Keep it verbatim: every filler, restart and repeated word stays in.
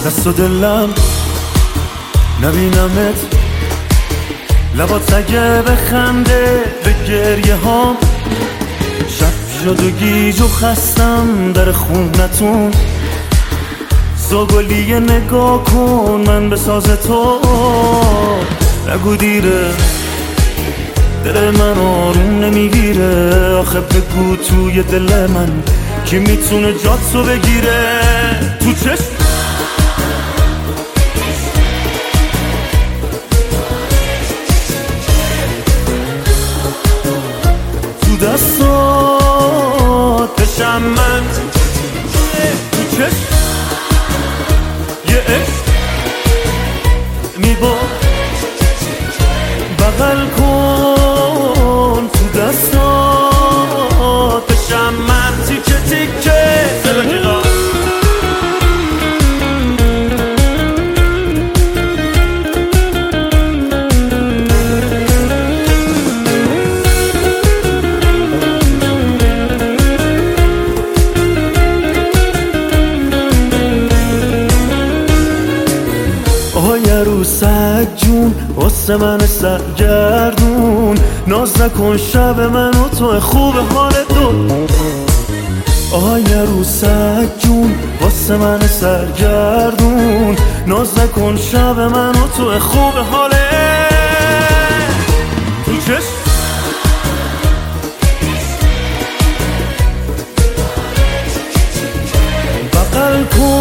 دست و دلم نبینمت، لبات اگه بخنده به گریه هام. شب شد و گیج و خستم در خونتون، زاگلیه نگاه کن من به ساز تو. نگو دیره دل من آروم نمیگیره، آخه بگو توی دل من کی میتونه جاتو بگیره. تو چشم تو دستات بشم من، تو چشم یه عشق میبا بغل کن، تو دستات بشم من تیکه تیکه. آهای عروسک جون واسه من سرگردون، ناز نکن شب من و تو خوب حال دو. آهای عروسک جون واسه من سرگردون، ناز نکن شب من و تو خوب حال. تو چشم بغل کن